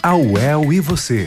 A UEL e você.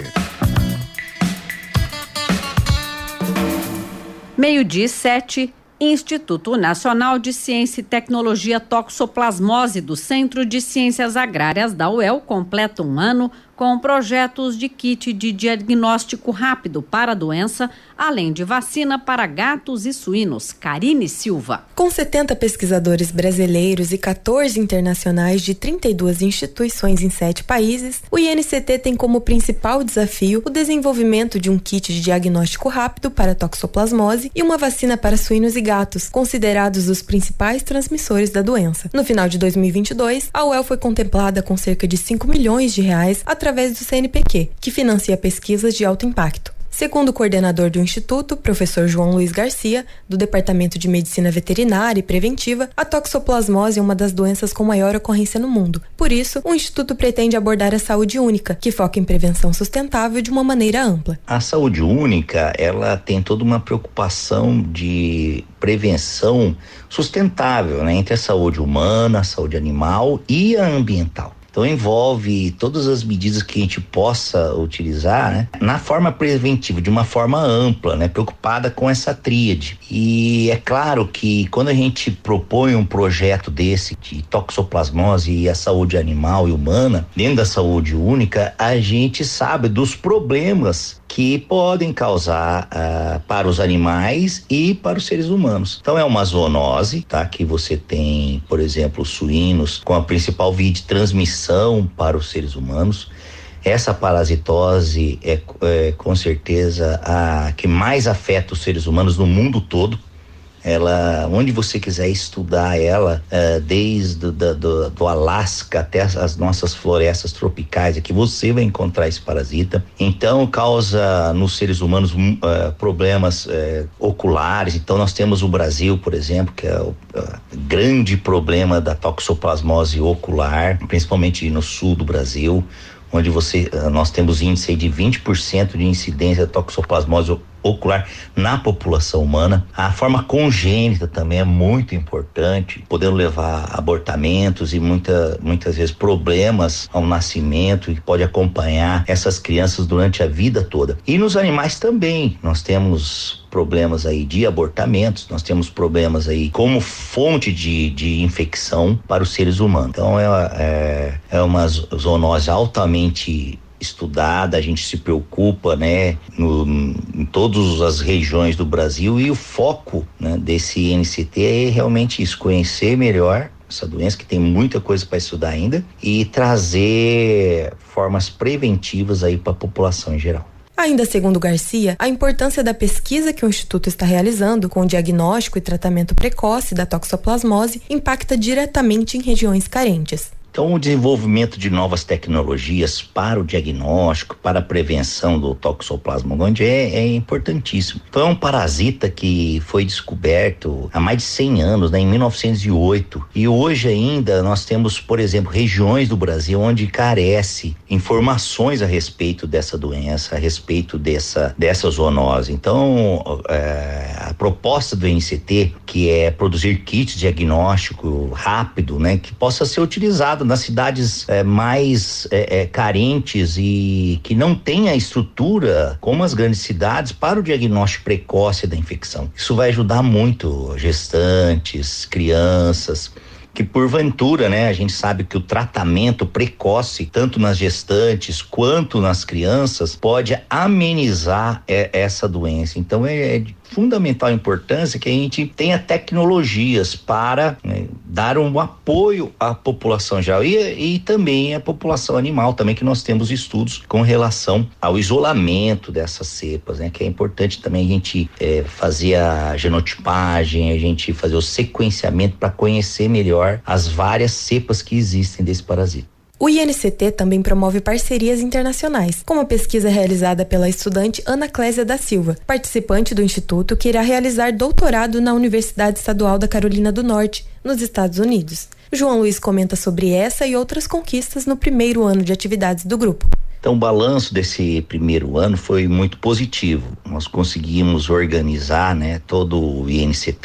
12:07. Instituto Nacional de Ciência e Tecnologia Toxoplasmose do Centro de Ciências Agrárias da UEL completa um ano com projetos de kit de diagnóstico rápido para a doença, além de vacina para gatos e suínos. Karine Silva. Com 70 pesquisadores brasileiros e 14 internacionais de 32 instituições em 7 países, o INCT tem como principal desafio o desenvolvimento de um kit de diagnóstico rápido para toxoplasmose e uma vacina para suínos e gatos, considerados os principais transmissores da doença. No final de 2022, a UEL foi contemplada com cerca de 5 milhões de reais através do CNPq, que financia pesquisas de alto impacto. Segundo o coordenador do Instituto, professor João Luiz Garcia, do Departamento de Medicina Veterinária e Preventiva, a toxoplasmose é uma das doenças com maior ocorrência no mundo. Por isso, o Instituto pretende abordar a saúde única, que foca em prevenção sustentável de uma maneira ampla. A saúde única, ela tem toda uma preocupação de prevenção sustentável, né, entre a saúde humana, a saúde animal e a ambiental. Então envolve todas as medidas que a gente possa utilizar, né, na forma preventiva, de uma forma ampla, né, preocupada com essa tríade. E é claro que quando a gente propõe um projeto desse de toxoplasmose e a saúde animal e humana, dentro da saúde única, a gente sabe dos problemas que podem causar para os animais e para os seres humanos. Então é uma zoonose, tá? Que você tem, por exemplo, suínos com a principal via de transmissão para os seres humanos. Essa parasitose é com certeza a que mais afeta os seres humanos no mundo todo. Ela, onde você quiser estudar ela, desde do Alasca até as nossas florestas tropicais, aqui você vai encontrar esse parasita. Então causa nos seres humanos problemas oculares. Então nós temos o Brasil, por exemplo, que é o grande problema da toxoplasmose ocular, principalmente no sul do Brasil, onde nós temos índice de 20% de incidência de toxoplasmose ocular na população humana. A forma congênita também é muito importante, podendo levar a abortamentos e muitas vezes problemas ao nascimento, e pode acompanhar essas crianças durante a vida toda. E nos animais também, nós temos problemas aí de abortamentos, nós temos problemas aí como fonte de infecção para os seres humanos. Então é uma zoonose altamente estudada, a gente se preocupa, né, em todas as regiões do Brasil, e o foco, né, desse INCT é realmente isso, conhecer melhor essa doença, que tem muita coisa para estudar ainda, e trazer formas preventivas aí para a população em geral. Ainda segundo Garcia, a importância da pesquisa que o Instituto está realizando com o diagnóstico e tratamento precoce da toxoplasmose impacta diretamente em regiões carentes. Então, o desenvolvimento de novas tecnologias para o diagnóstico, para a prevenção do toxoplasmose é importantíssimo. Então, é um parasita que foi descoberto há mais de 100 anos, né, em 1908. E hoje ainda nós temos, por exemplo, regiões do Brasil onde carece informações a respeito dessa doença, a respeito dessa zoonose. Então, a proposta do INCT, que é produzir kits de diagnóstico rápido, né, que possa ser utilizado nas cidades mais carentes e que não tem a estrutura como as grandes cidades para o diagnóstico precoce da infecção. Isso vai ajudar muito gestantes, crianças, que porventura, né, a gente sabe que o tratamento precoce, tanto nas gestantes quanto nas crianças, pode amenizar essa doença. Então é de fundamental importância que a gente tenha tecnologias para, né, dar um apoio à população geral e também à população animal, também, que nós temos estudos com relação ao isolamento dessas cepas, né, que é importante também a gente fazer a genotipagem, a gente fazer o sequenciamento para conhecer melhor as várias cepas que existem desse parasita. O INCT também promove parcerias internacionais, como a pesquisa realizada pela estudante Ana Clésia da Silva, participante do Instituto, que irá realizar doutorado na Universidade Estadual da Carolina do Norte, nos Estados Unidos. João Luiz comenta sobre essa e outras conquistas no primeiro ano de atividades do grupo. Então, o balanço desse primeiro ano foi muito positivo. Nós conseguimos organizar, né, todo o INCT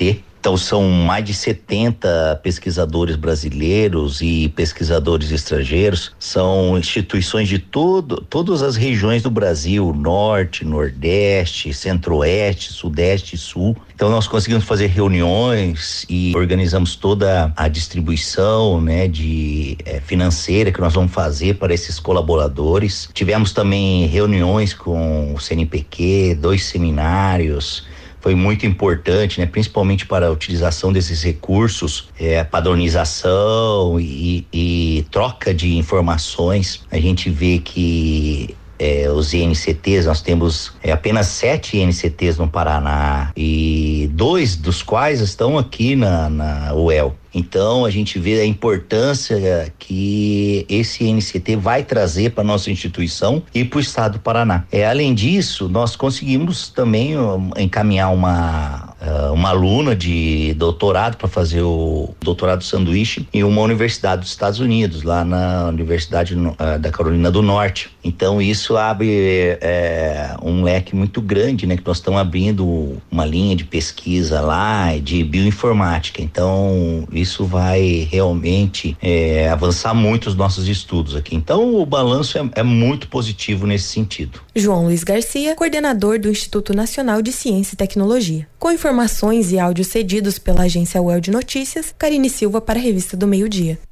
Então são mais de 70 pesquisadores brasileiros e pesquisadores estrangeiros, são instituições de todas as regiões do Brasil, norte, nordeste, centro-oeste, sudeste e sul. Então nós conseguimos fazer reuniões e organizamos toda a distribuição, né, financeira que nós vamos fazer para esses colaboradores. Tivemos também reuniões com o CNPq, 2 seminários. Foi muito importante, né? Principalmente para a utilização desses recursos, padronização e troca de informações. A gente vê que os INCTs, nós temos apenas 7 INCTs no Paraná e 2 dos quais estão aqui na UEL. Então a gente vê a importância que esse INCT vai trazer para nossa instituição e para o estado do Paraná. Além disso, nós conseguimos também encaminhar uma aluna de doutorado para fazer o doutorado sanduíche em uma universidade dos Estados Unidos, lá na Universidade da Carolina do Norte. Então isso abre um leque muito grande, né? Que nós estamos abrindo uma linha de pesquisa lá de bioinformática. Então isso vai realmente avançar muito os nossos estudos aqui. Então o balanço é muito positivo nesse sentido. João Luiz Garcia, coordenador do Instituto Nacional de Ciência e Tecnologia. Com informações e áudios cedidos pela agência UEL de Notícias, Karine Silva para a Revista do Meio-Dia.